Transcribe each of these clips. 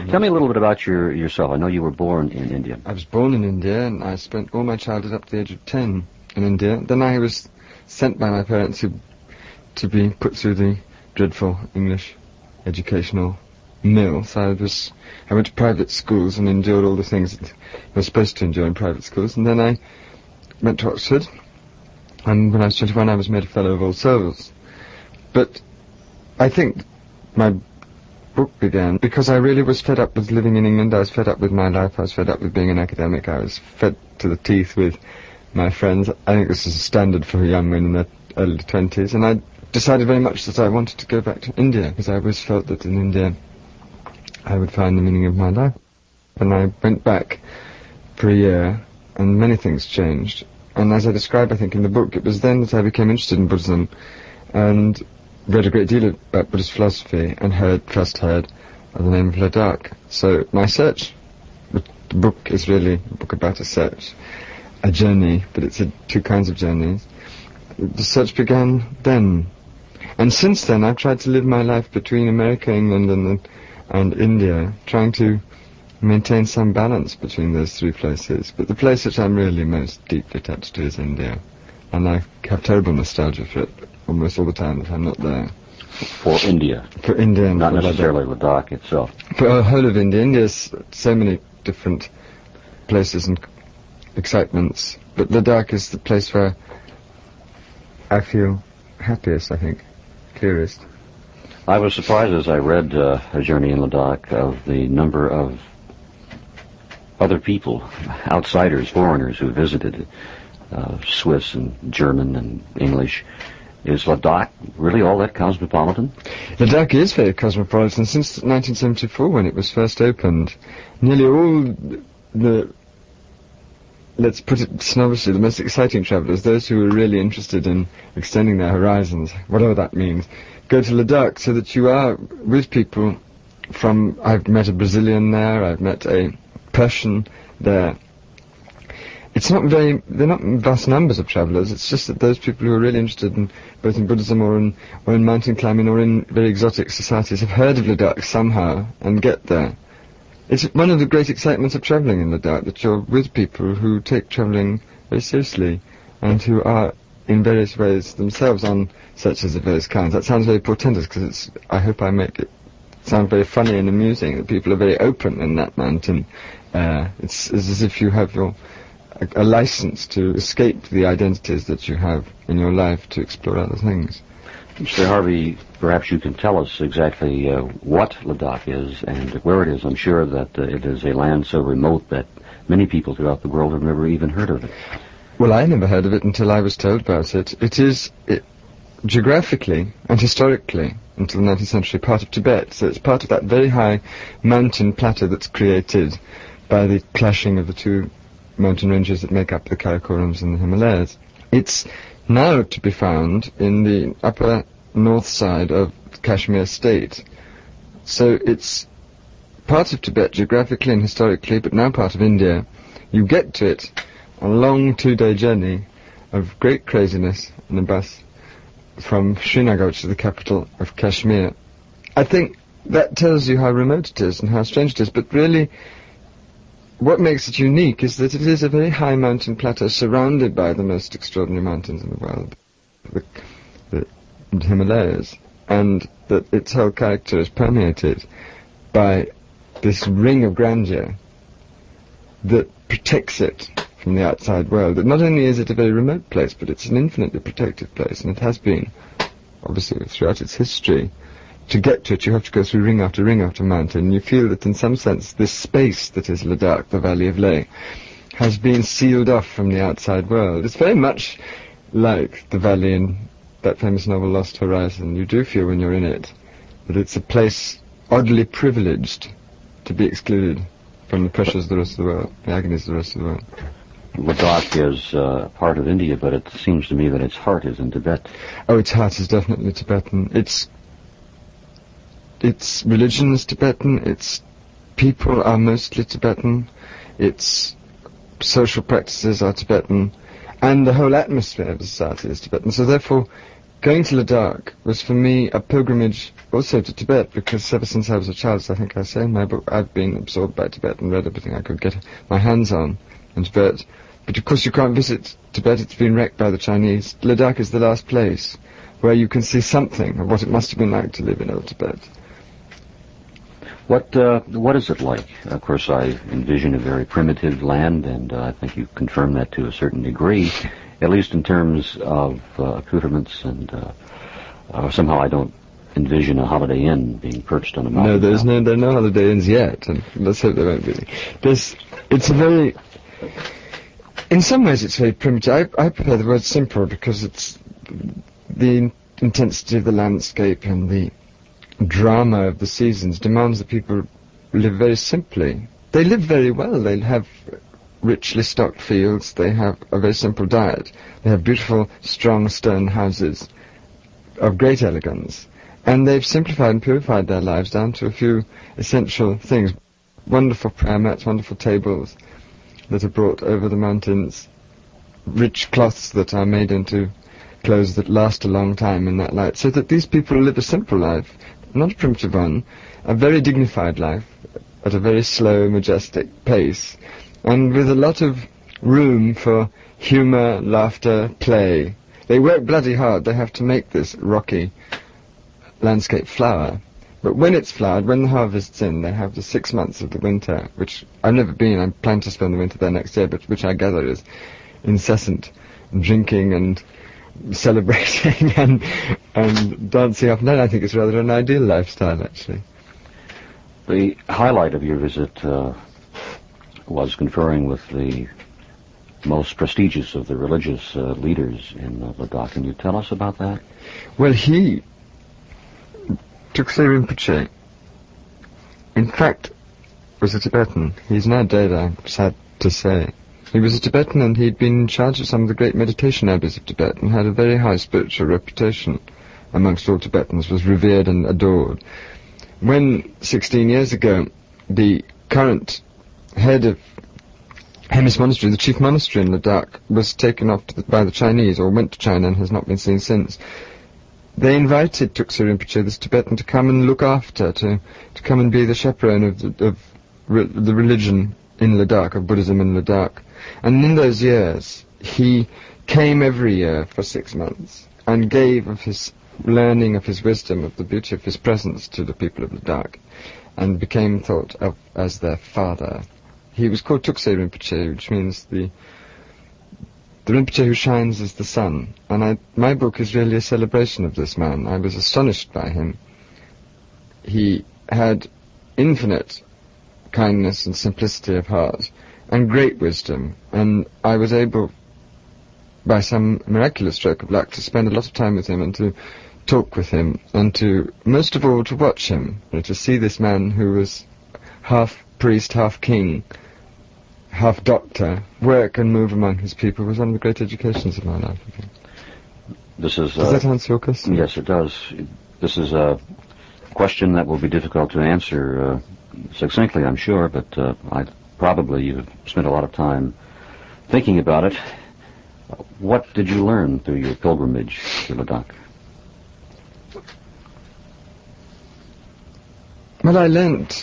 Tell me a little bit about yourself. I know you were born in India. I was born in India, and I spent all my childhood up to the age of 10 in India. Then I was sent by my parents to be put through the dreadful English educational mill. So I went to private schools and endured all the things that I was supposed to endure in private schools. And then I went to Oxford, and when I was 21 I was made a Fellow of All Souls. But I think my book began because I really was fed up with living in England. I was fed up with my life. I was fed up with being an academic. I was fed to the teeth with my friends. I think this is a standard for young men in their early 20s. And I decided very much that I wanted to go back to India, because I always felt that in India I would find the meaning of my life. And I went back for a year, and many things changed. And as I describe, I think, in the book, it was then that I became interested in Buddhism and read a great deal about Buddhist philosophy and first heard of the name of Ladakh. So my search, the book is really a book about a search, a journey, but it's two kinds of journeys. The search began then. And since then I've tried to live my life between America, England and India, trying to maintain some balance between those three places. But the place which I'm really most deeply attached to is India. And I have terrible nostalgia for it almost all the time that I'm not there. For India? For India. And not necessarily Ladakh itself. For the whole of India. India's so many different places and excitements. But Ladakh is the place where I feel happiest, I think, clearest. I was surprised as I read A Journey in Ladakh of the number of other people, outsiders, foreigners who visited, Swiss and German and English. Is Ladakh really all that cosmopolitan? Ladakh is very cosmopolitan. Since 1974, when it was first opened, nearly all the, let's put it snobbishly, the most exciting travellers, those who are really interested in extending their horizons, whatever that means, go to Ladakh, so that you are with people from, I've met a Brazilian there, I've met a Persian there. They're not vast numbers of travellers, it's just that those people who are really interested in both in Buddhism or in mountain climbing or in very exotic societies have heard of Ladakh somehow and get there. It's one of the great excitements of travelling in Ladakh, that you're with people who take travelling very seriously and who are in various ways themselves on searches of various kinds. That sounds very portentous, because I hope I make it sound very funny and amusing, that people are very open in that mountain. It's as if you have a license to escape the identities that you have in your life to explore other things. Mr. Harvey, perhaps you can tell us exactly what Ladakh is and where it is. I'm sure that it is a land so remote that many people throughout the world have never even heard of it. Well, I never heard of it until I was told about it. It is geographically and historically, until the 19th century, part of Tibet. So it's part of that very high mountain plateau that's created by the clashing of the two mountain ranges that make up the Karakorams and the Himalayas. It's now to be found in the upper north side of Kashmir state. So it's part of Tibet geographically and historically, but now part of India. You get to it on a long 2-day journey of great craziness in a bus from Srinagar, which is the capital of Kashmir. I think that tells you how remote it is and how strange it is, but really what makes it unique is that it is a very high mountain plateau surrounded by the most extraordinary mountains in the world, the Himalayas, and that its whole character is permeated by this ring of grandeur that protects it from the outside world. That not only is it a very remote place, but it's an infinitely protected place, and it has been, obviously, throughout its history. To get to it, you have to go through ring after mountain. You feel that, in some sense, this space that is Ladakh, the Valley of Leh, has been sealed off from the outside world. It's very much like the valley in that famous novel Lost Horizon. You do feel when you're in it that it's a place oddly privileged to be excluded from the pressures of the rest of the world, the agonies of the rest of the world. Ladakh is part of India, but it seems to me that its heart is in Tibet. Oh, its heart is definitely Tibetan. Its religion is Tibetan, its people are mostly Tibetan, its social practices are Tibetan, and the whole atmosphere of the society is Tibetan. So therefore, going to Ladakh was for me a pilgrimage also to Tibet, because ever since I was a child, as I think I say in my book, I've been absorbed by Tibet and read everything I could get my hands on in Tibet. But of course you can't visit Tibet, it's been wrecked by the Chinese. Ladakh is the last place where you can see something of what it must have been like to live in old Tibet. What is it like? Of course, I envision a very primitive land, and I think you confirm that to a certain degree, at least in terms of accoutrements, and somehow I don't envision a Holiday Inn being perched on a mountain. No, there are no Holiday Inns yet, and let's hope there won't be. In some ways it's very primitive. I prefer the word simple, because it's the intensity of the landscape and the drama of the seasons demands that people live very simply. They live very well. They have richly stocked fields. They have a very simple diet. They have beautiful, strong stone houses of great elegance. And they've simplified and purified their lives down to a few essential things. Wonderful prayer mats, wonderful tables that are brought over the mountains, rich cloths that are made into clothes that last a long time in that light, so that these people live a simple life, not a primitive one, a very dignified life, at a very slow, majestic pace, and with a lot of room for humour, laughter, play. They work bloody hard. They have to make this rocky landscape flower. But when it's flowered, when the harvest's in, they have the 6 months of the winter, which I've never been. I'm planning to spend the winter there next year, but which I gather is incessant drinking and celebrating and dancing up and down. I think it's rather an ideal lifestyle, actually. The highlight of your visit was conferring with the most prestigious of the religious leaders in Ladakh. Can you tell us about that? Well, Tuksay Rinpoche, in fact, was a Tibetan. He's now dead, I'm sad to say. He was a Tibetan, and he'd been in charge of some of the great meditation abbeys of Tibet and had a very high spiritual reputation amongst all Tibetans, was revered and adored. When, 16 years ago, the current head of Hemis Monastery, the chief monastery in Ladakh, was taken off by the Chinese, or went to China and has not been seen since, they invited Tuksay Rinpoche, this Tibetan, to come and look after, to come and be the chaperone of the religion in Ladakh, of Buddhism in Ladakh. And in those years, he came every year for 6 months and gave of his learning, of his wisdom, of the beauty of his presence to the people of Ladakh, and became thought of as their father. He was called Tuksay Rinpoche, which means the Rinpoche who shines as the sun. And my book is really a celebration of this man. I was astonished by him. He had infinite kindness and simplicity of heart, and great wisdom, and I was able, by some miraculous stroke of luck, to spend a lot of time with him and to talk with him, and to, most of all, to watch him, and to see this man who was half priest, half king, half doctor, work and move among his people was one of the great educations of my life. Does that answer your question? Yes, it does. This is a question that will be difficult to answer succinctly, I'm sure, but you've spent a lot of time thinking about it. What did you learn through your pilgrimage to Ladakh? Well, I learnt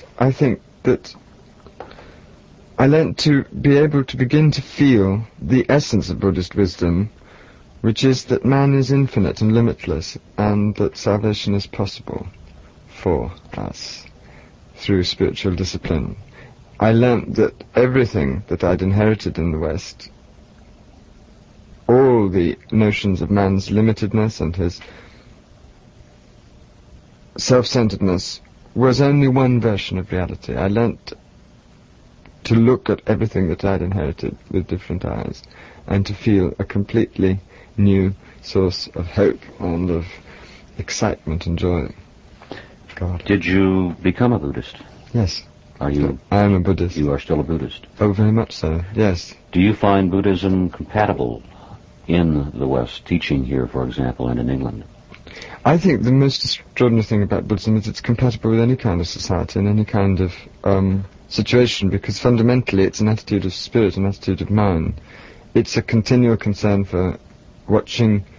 to be able to begin to feel the essence of Buddhist wisdom, which is that man is infinite and limitless, and that salvation is possible for us through spiritual discipline. I learnt that everything that I'd inherited in the West, all the notions of man's limitedness and his self-centeredness, was only one version of reality. I learnt to look at everything that I'd inherited with different eyes, and to feel a completely new source of hope and of excitement and joy. God. Did you become a Buddhist? Yes. Are you? I am a Buddhist. You are still a Buddhist? Oh, very much so, yes. Do you find Buddhism compatible in the West, teaching here, for example, and in England? I think the most extraordinary thing about Buddhism is it's compatible with any kind of society and any kind of situation, because fundamentally it's an attitude of spirit, an attitude of mind. It's a continual concern for watching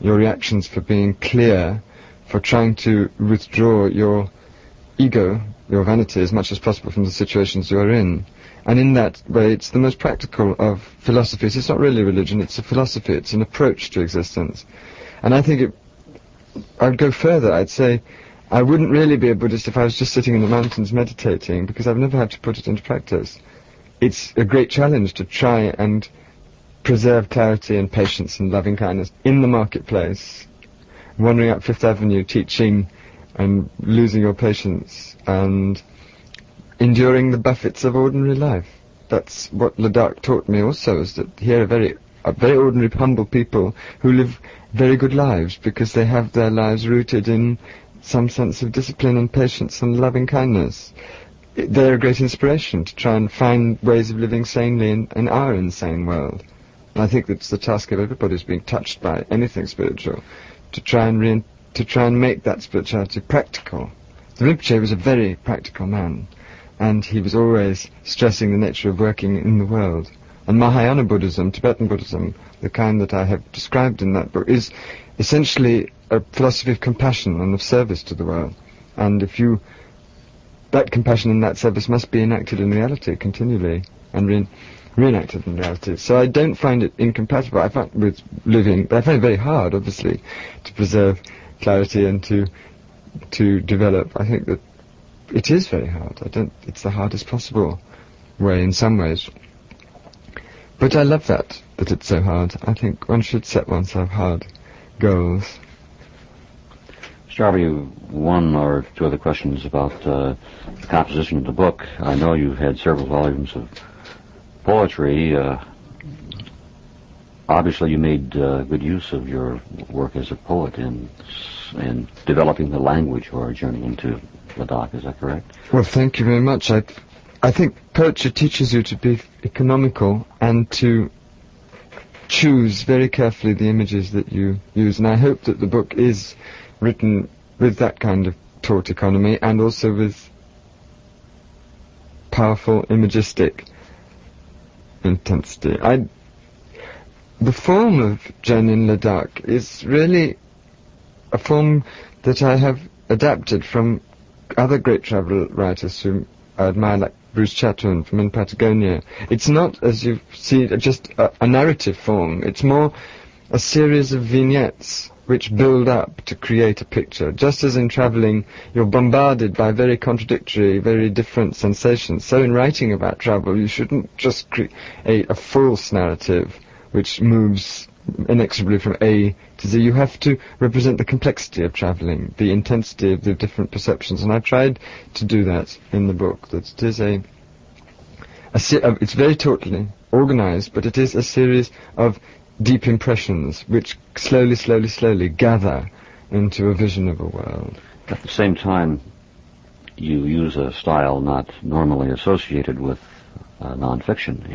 your reactions, for being clear, for trying to withdraw your ego, your vanity, as much as possible from the situations you are in. And in that way, it's the most practical of philosophies. It's not really religion, it's a philosophy, it's an approach to existence. And I think I'd go further. I'd say I wouldn't really be a Buddhist if I was just sitting in the mountains meditating, because I've never had to put it into practice. It's a great challenge to try and preserve clarity and patience and loving kindness in the marketplace, wandering up Fifth Avenue teaching and losing your patience and enduring the buffets of ordinary life. That's what Ladakh taught me also, is that here are very ordinary, humble people who live very good lives because they have their lives rooted in some sense of discipline and patience and loving kindness. They're a great inspiration to try and find ways of living sanely in our insane world. And I think that's the task of everybody who's being touched by anything spiritual, to try and make that spirituality practical. The Rinpoche was a very practical man, and he was always stressing the nature of working in the world. And Mahayana Buddhism, Tibetan Buddhism, the kind that I have described in that book, is essentially a philosophy of compassion and of service to the world. And that compassion and that service must be enacted in reality continually and reenacted in reality. So I don't find it incompatible. I find it very hard, obviously, to preserve clarity and to develop. I think that it is very hard. It's the hardest possible way in some ways. But I love that it's so hard. I think one should set oneself hard goals. Jarvie, one or two other questions about the composition of the book. I know you've had several volumes of poetry. Obviously you made good use of your work as a poet in developing the language for our journey into Ladakh. Is that correct? Well, thank you very much. I think poetry teaches you to be economical and to choose very carefully the images that you use. And I hope that the book is written with that kind of taught economy and also with powerful imagistic intensity. The form of Journey in Ladakh is really a form that I have adapted from other great travel writers whom I admire, like Bruce Chatwin from In Patagonia. It's not, as you see, just a narrative form. It's more a series of vignettes which build up to create a picture. Just as in travelling you're bombarded by very contradictory, very different sensations, so in writing about travel you shouldn't just create a false narrative which moves inexorably from A to Z. You have to represent the complexity of travelling, the intensity of the different perceptions, and I've tried to do that in the book. That it is it's very tautly organised, but it is a series of deep impressions which slowly gather into a vision of a world. At the same time, you use a style not normally associated with nonfiction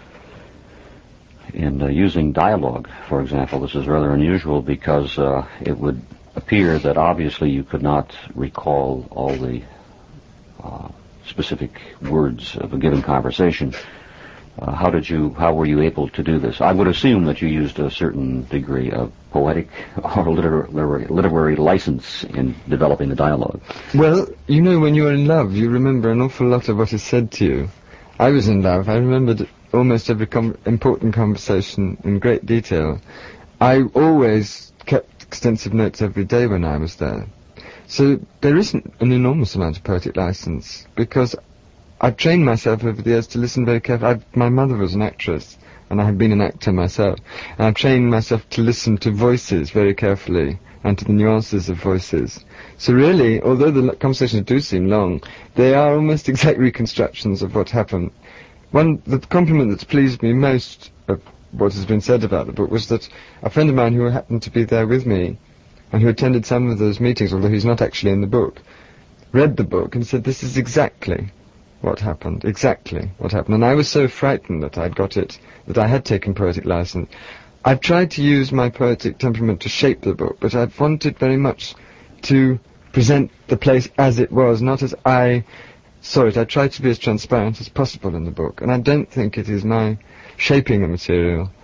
in using dialogue, for example. This is rather unusual because it would appear that obviously you could not recall all the specific words of a given conversation. How were you able to do this? I would assume that you used a certain degree of poetic or literary license in developing the dialogue. Well, you know, when you're in love, you remember an awful lot of what is said to you. I was in love. I remembered almost every important conversation in great detail. I always kept extensive notes every day when I was there. So there isn't an enormous amount of poetic license, because I've trained myself over the years to listen very carefully. My mother was an actress, and I have been an actor myself, and I've trained myself to listen to voices very carefully, and to the nuances of voices. So really, although the conversations do seem long, they are almost exact reconstructions of what happened. The compliment that's pleased me most of what has been said about the book was that a friend of mine who happened to be there with me, and who attended some of those meetings, although he's not actually in the book, read the book and said, this is exactly what happened. And I was so frightened that I'd got it, that I had taken poetic license. I've tried to use my poetic temperament to shape the book, but I've wanted very much to present the place as it was, not as I saw it. I tried to be as transparent as possible in the book, and I don't think it is my shaping the material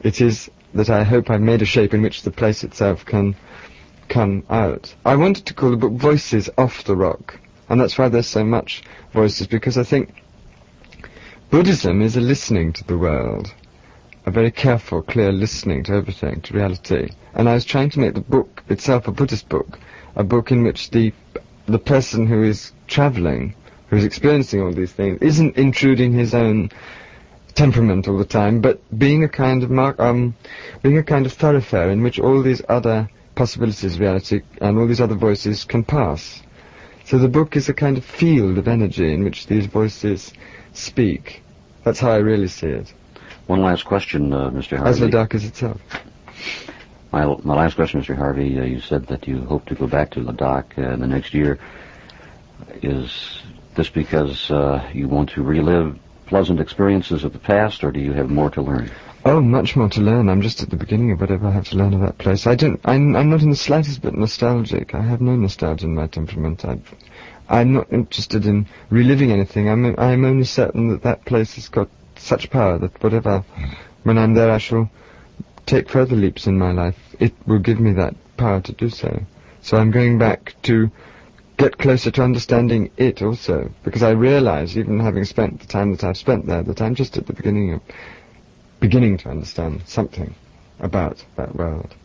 it is that I hope I've made a shape in which the place itself can come out. I wanted to call the book Voices Off the Rock, and that's why there's so much voices, because I think Buddhism is a listening to the world, a very careful, clear listening to everything, to reality. And I was trying to make the book itself a Buddhist book, a book in which the person who is travelling, who is experiencing all these things, isn't intruding his own temperament all the time, but being a kind of thoroughfare in which all these other possibilities, reality, and all these other voices can pass. So the book is a kind of field of energy in which these voices speak. That's how I really see it. One last question, Mr. Harvey. As Ladakh is itself. My last question, Mr. Harvey, you said that you hope to go back to Ladakh in the next year. Is this because you want to relive pleasant experiences of the past, or do you have more to learn? Oh, much more to learn. I'm just at the beginning of whatever I have to learn of that place. I'm not in the slightest bit nostalgic. I have no nostalgia in my temperament. I'm not interested in reliving anything. I'm only certain that that place has got such power that when I'm there, I shall take further leaps in my life. It will give me that power to do so. So I'm going back to get closer to understanding it also, because I realize, even having spent the time that I've spent there, that I'm just at the beginning to understand something about that world.